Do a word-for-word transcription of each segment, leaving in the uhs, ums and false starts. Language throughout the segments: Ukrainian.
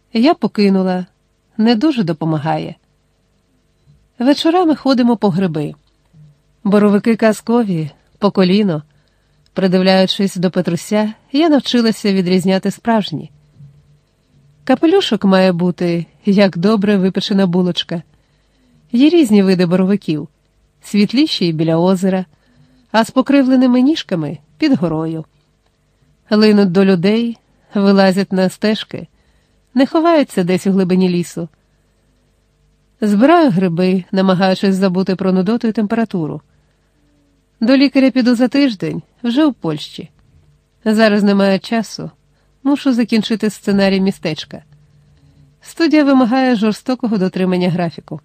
Я покинула, не дуже допомагає. Вечорами ходимо по гриби. Боровики казкові, по коліно. Придивляючись до Петруся, я навчилася відрізняти справжні. Капелюшок має бути, як добре випечена булочка. Є різні види боровиків, світліші біля озера, а з покривленими ніжками під горою. Линуть до людей, вилазять на стежки, не ховаються десь у глибині лісу. Збираю гриби, намагаючись забути про нудоту і температуру. До лікаря піду за тиждень, вже у Польщі. Зараз немає часу, мушу закінчити сценарій містечка. Студія вимагає жорстокого дотримання графіку.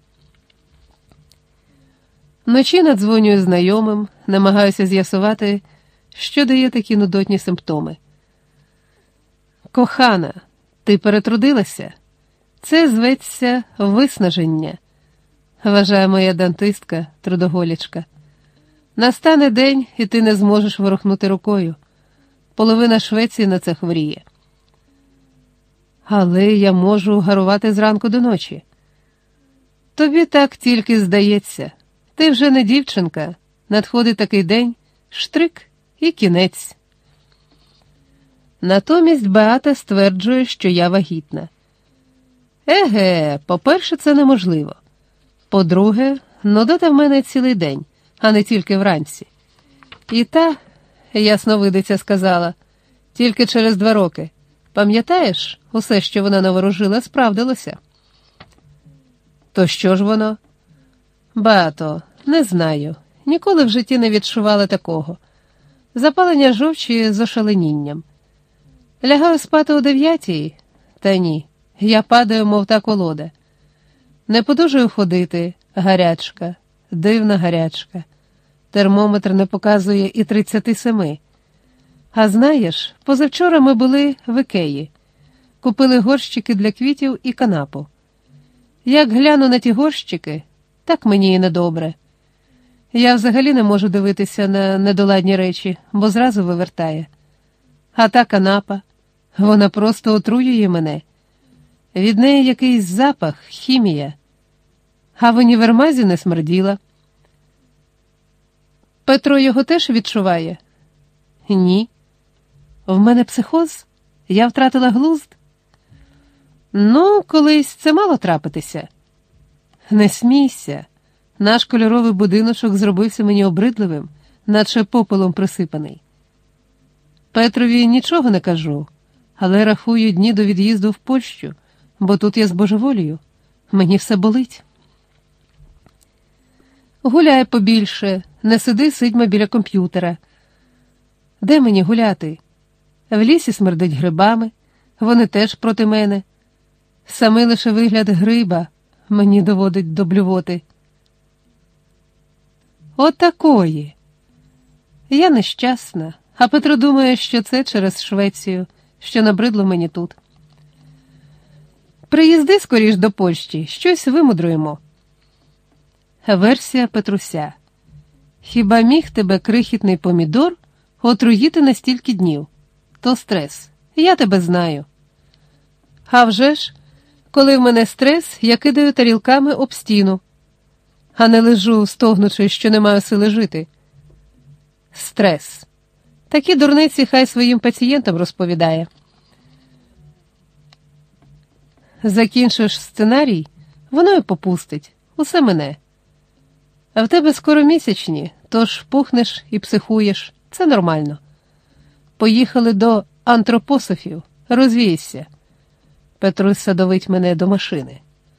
Вночі надзвонюю знайомим, намагаюся з'ясувати, що дає такі нудотні симптоми. «Кохана, ти перетрудилася? Це зветься виснаження», – вважає моя дантистка, трудоголічка. «Настане день, і ти не зможеш ворухнути рукою. Половина Швеції на це хворіє». «Але я можу гарувати зранку до ночі». «Тобі так тільки здається. Ти вже не дівчинка. Надходить такий день, штрик і кінець». Натомість Беата стверджує, що я вагітна. Еге, по-перше, це неможливо. По-друге, нудота в мене цілий день, а не тільки вранці. І та, ясновидиця сказала, тільки через два роки. Пам'ятаєш, усе, що вона наворожила, справдилося? То що ж воно? Беато, не знаю. Ніколи в житті не відчувала такого. Запалення жовчі з ошаленінням. Лягаю спати о дев'ятій? Та ні, я падаю, мов та колода. Не подужую ходити, гарячка, дивна гарячка. Термометр не показує і тридцяти семи. А знаєш, позавчора ми були в Ікеї. Купили горщики для квітів і канапу. Як гляну на ті горщики, так мені і недобре. Я взагалі не можу дивитися на недоладні речі, бо зразу вивертає. А та канапа, вона просто отруює мене. Від неї якийсь запах, хімія. А в універмазі не смерділа. Петро його теж відчуває? Ні. В мене психоз? Я втратила глузд? Ну, колись це мало трапитися. Не смійся. Наш кольоровий будиночок зробився мені обридливим, наче попелом присипаний. Петрові нічого не кажу, але рахую дні до від'їзду в Польщу, бо тут я збожеволію. Мені все болить. Гуляй побільше, не сиди сидьма біля комп'ютера. Де мені гуляти? В лісі смердить грибами, вони теж проти мене. Саме лише вигляд гриба мені доводить до блювоти. Отакої. Я нещасна, а Петро думає, що це через Швецію, що набридло мені тут. Приїзди скоріш до Польщі, щось вимудруємо. Версія Петруся. Хіба міг тебе крихітний помідор отруїти на стільки днів? То стрес. Я тебе знаю. А вже ж, коли в мене стрес, я кидаю тарілками об стіну, а не лежу, стогнучи, що не маю сили жити. Стрес. Такі дурниці хай своїм пацієнтам розповідає. Закінчиш сценарій, воно й попустить. Усе мене. А в тебе скоро місячні, тож пухнеш і психуєш. Це нормально. Поїхали до антропософів. Розвійся. Петрусь садовить мене до машини.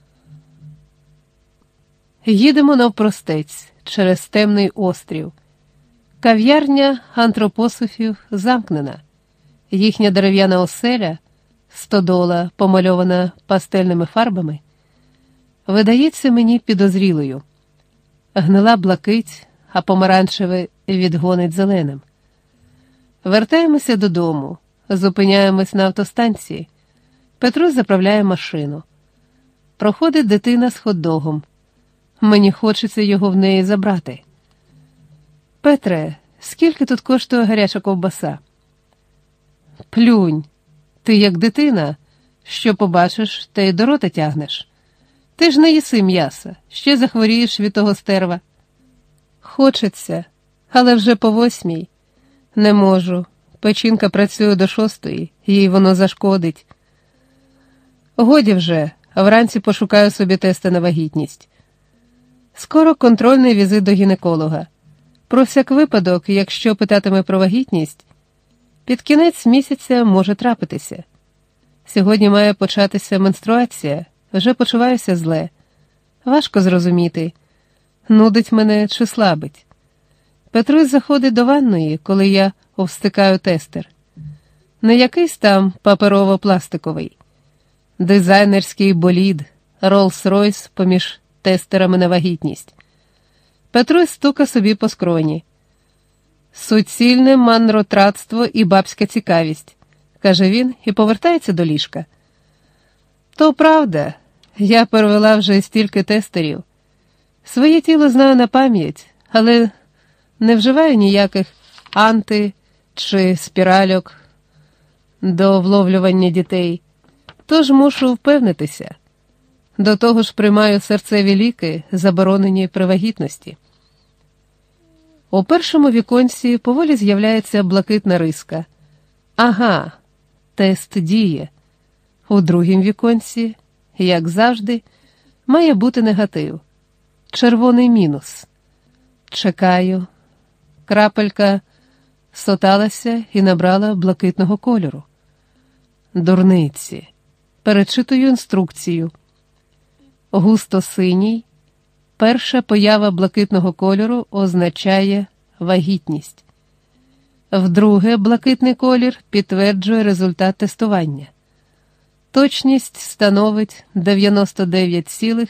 Їдемо навпростець, через темний острів. Кав'ярня антропософів замкнена. Їхня дерев'яна оселя, стодола, помальована пастельними фарбами, видається мені підозрілою. Гнила блакить, а помаранчеве відгонить зеленим. Вертаємося додому, зупиняємось на автостанції. Петрусь заправляє машину. Проходить дитина з хот-догом. Мені хочеться його в неї забрати. Петре, скільки тут коштує гаряча ковбаса? Плюнь, ти як дитина, Що побачиш, те й до рота тягнеш. Ти ж не їси м'яса, ще захворієш від того стерва. Хочеться, але вже по восьмій. Не можу. Печінка працює до шостої, їй воно зашкодить. Годі вже, вранці пошукаю собі тести на вагітність. Скоро контрольний візит до гінеколога. Про всяк випадок, якщо питатиме про вагітність, під кінець місяця може трапитися. Сьогодні має початися менструація, вже почуваюся зле. Важко зрозуміти, нудить мене чи слабить. Петрусь заходить до ванної, коли я овстикаю тестер. Не якийсь там паперово-пластиковий. Дизайнерський болід, Роллс-Ройс поміж тестерами на вагітність. Петрусь стука собі по скроні. Суцільне манротратство і бабська цікавість, каже він і повертається до ліжка. То правда, я перевела вже стільки тестерів. Своє тіло знаю на пам'ять, але не вживаю ніяких анти чи спіральок до вловлювання дітей, тож мушу впевнитися. До того ж приймаю серцеві ліки, заборонені при вагітності. У першому віконці поволі з'являється блакитна риска. Ага, тест діє. У другім віконці, як завжди, має бути негатив. Червоний мінус. Чекаю. Крапелька соталася і набрала блакитного кольору. Дурниці. Перечитую інструкцію. Густо-синій. Перша поява блакитного кольору означає вагітність. Вдруге, блакитний колір підтверджує результат тестування. Точність становить дев'яносто дев'ять цілих